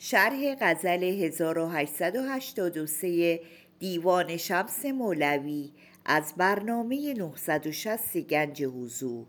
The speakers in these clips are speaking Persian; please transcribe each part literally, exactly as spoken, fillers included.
شرح غزل هزار و هشتصد و هشتاد و سه دیوان شمس مولوی از برنامه نهصد و شصت گنج حضور.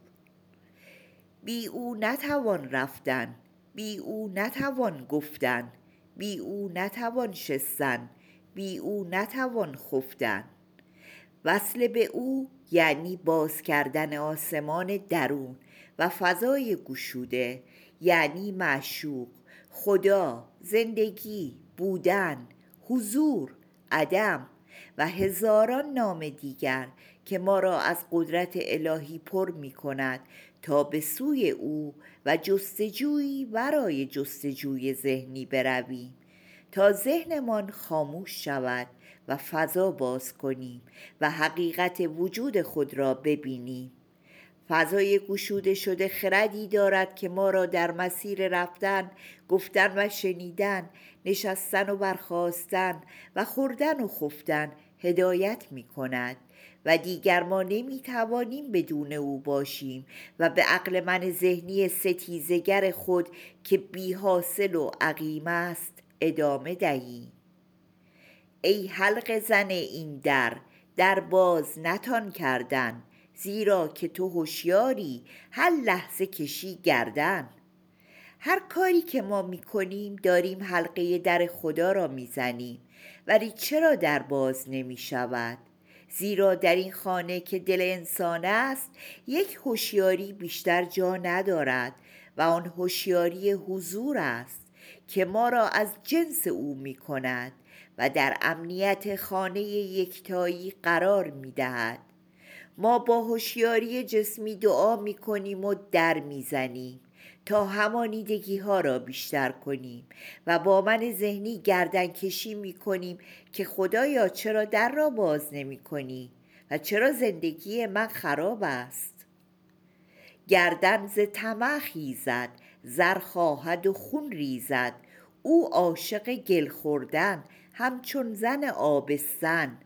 بی او نتوان رفتن، بی او نتوان گفتن، بی او نتوان شستن، بی او نتوان خفتن. وصل به او یعنی باز کردن آسمان درون و فضای گشوده، یعنی معشوق، خدا، زندگی، بودن، حضور، عدم و هزاران نام دیگر که ما را از قدرت الهی پر می کند تا به سوی او و جستجویی ورای جستجوی ذهنی برویم، تا ذهنمان خاموش شود و فضا باز کنیم و حقیقت وجود خود را ببینیم. فضای گشوده شده خردی دارد که ما را در مسیر رفتن، گفتن و شنیدن، نشستن و برخاستن و خوردن و خفتن هدایت می کند و دیگر ما نمی توانیم بدون او باشیم و به عقل من ذهنی ستیزگر خود که بی حاصل و عقیم است ادامه دهیم. ای حلقه زن این در، در باز نتان کردن، زیرا که تو هوشیاری هر لحظه کشی گردن. هر کاری که ما می کنیم داریم حلقه در خدا را می زنیم، ولی چرا در باز نمی شود؟ زیرا در این خانه که دل انسان است یک هوشیاری بیشتر جا ندارد و آن هوشیاری حضور است که ما را از جنس او می کند و در امنیت خانه یکتایی قرار می دهد. ما با هوشیاری جسمی دعا می کنیم و در می زنیم تا همانیدگی ها را بیشتر کنیم و با من ذهنی گردن کشی می کنیم که خدایا چرا در را باز نمی کنی و چرا زندگی من خراب است. گردن ز طمع خیزد، زر خواهد و خون ریزد، او عاشق گل خوردن همچون زن آبستن.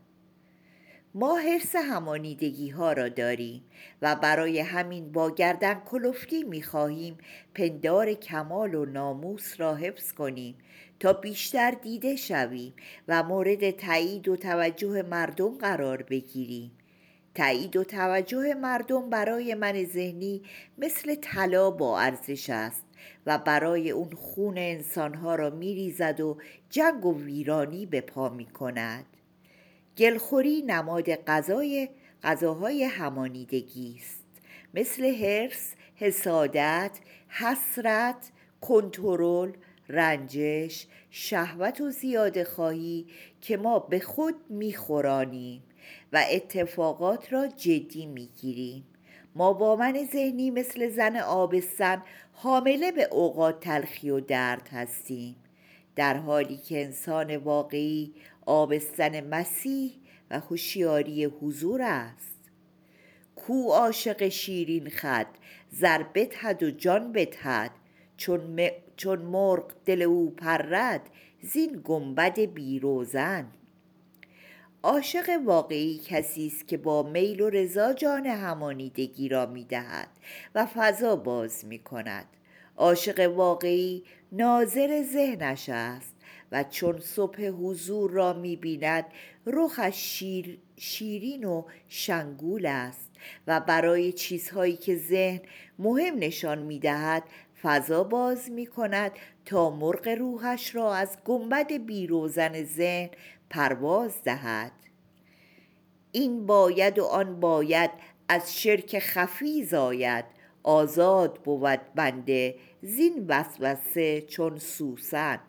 ما حرص همانیدگی ها را داریم و برای همین با گردن کلفتی می خواهیم پندار کمال و ناموس را حفظ کنیم تا بیشتر دیده شویم و مورد تایید و توجه مردم قرار بگیریم. تایید و توجه مردم برای من ذهنی مثل طلا با ارزش است و برای اون خون انسانها را می ریزد و جنگ و ویرانی به پا می کند. گلخوری نماد غذای غذاهای همانیدگی است، مثل حرص، حسادت، حسرت، کنترل، رنجش، شهوت و زیاده خواهی که ما به خود میخورانیم و اتفاقات را جدی میگیریم. ما با من ذهنی مثل زن آبستن حامله به اوقات تلخی و درد هستیم، در حالی که انسان واقعی آبستن مسیح و هوشیاری حضور است. کو عاشق شیرین خد، زر بدهد و جان بدهد، چون, م... چون مرغ دل او پرد، زین گنبد بیروزن. عاشق واقعی کسی است که با میل و رضا جان همانیدگی را می دهد و فضا باز می کند. عاشق واقعی ناظر ذهنش است و چون صبح حضور را می بیند رخش شیر شیرین و شنگول است و برای چیزهایی که ذهن مهم نشان می دهد فضا باز می کند تا مرغ روحش را از گنبد بیروزن ذهن پرواز دهد. این باید و آن باید از شرک خفی زاید، آزاد بود بنده زین وسوسه چون سوسن.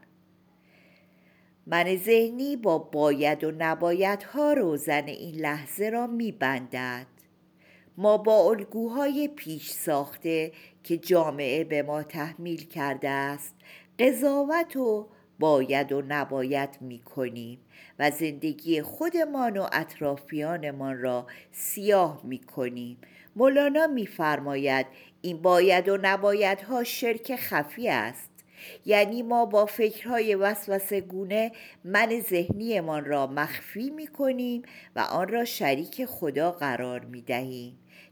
من ذهنی با باید و نبایدها روزن این لحظه را می بندد. ما با الگوهای پیش ساخته که جامعه به ما تحمیل کرده است قضاوت و باید و نباید می کنیم و زندگی خودمان و اطرافیانمان را سیاه می کنیم. مولانا می فرماید این باید و نبایدها شرک خفی است، یعنی ما با فکرهای وسوسه گونه من ذهنیمان را مخفی می کنیم و آن را شریک خدا قرار می دهیم.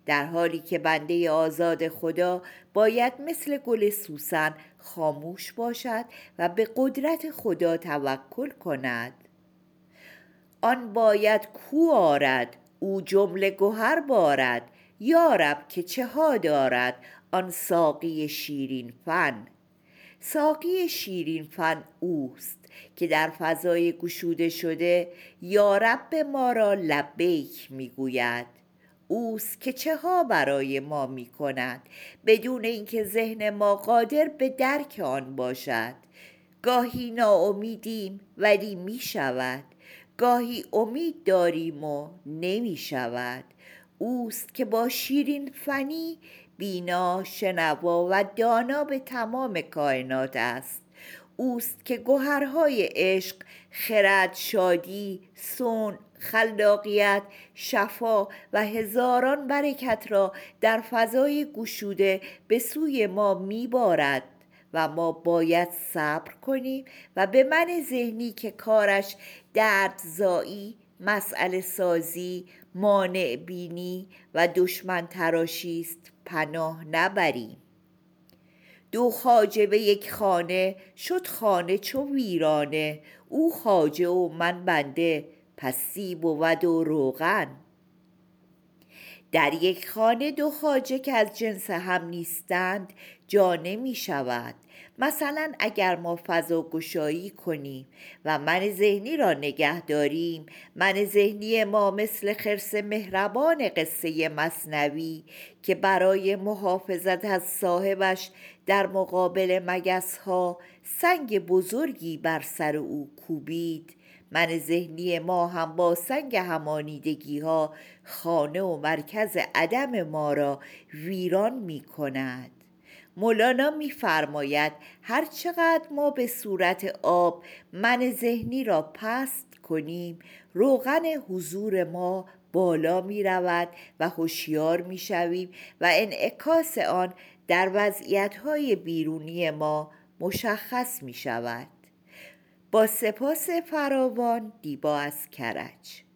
در حالی که بنده آزاد خدا باید مثل گل سوسن خاموش باشد و به قدرت خدا توکل کند. آن باید کو آرد او جمله گهر بارد، یارب که چه ها دارد آن ساقی شیرین فن. ساقی شیرین فن اوست که در فضای گشوده شده یارب ما را لبیک میگوید. اوست که چه ها برای ما می کند بدون اینکه ذهن ما قادر به درک آن باشد. گاهی ناامیدیم ولی می شود، گاهی امید داریم و نمی شود. اوست که با شیرین فنی بینا، شنوا و دانا به تمام کائنات است. اوست که گوهرهای عشق، خرد، شادی، صنع، خلاقیت، شفا و هزاران برکت را در فضای گشوده به سوی ما میبارد و ما باید صبر کنیم و به من ذهنی که کارش دردزایی، مسئله سازی، مانع بینی و دشمن تراشی است پناه نبریم. دو خواجه به یک خانه، شد خانه چو ویرانه. او خواجه و من بنده، پس سیب بود و روغن. در یک خانه دو خواجه که از جنس هم نیستند جا نمی شود. مثلا اگر ما فضا گشایی کنیم و من ذهنی را نگه داریم، من ذهنی ما مثل خرس مهربان قصه مثنوی که برای محافظت از صاحبش در مقابل مگس ها سنگ بزرگی بر سر او کوبید، من ذهنی ما هم با سنگ همانیدگی ها خانه و مرکز عدم ما را ویران می کند. مولانا می فرماید هر چقدر ما به صورت آب من ذهنی را پست کنیم، روغن حضور ما بالا می رود و هوشیار می شویم و انعکاس آن در وضعیت‌های بیرونی ما مشخص می شود. با سپاس فراوان، دیبا از کرج.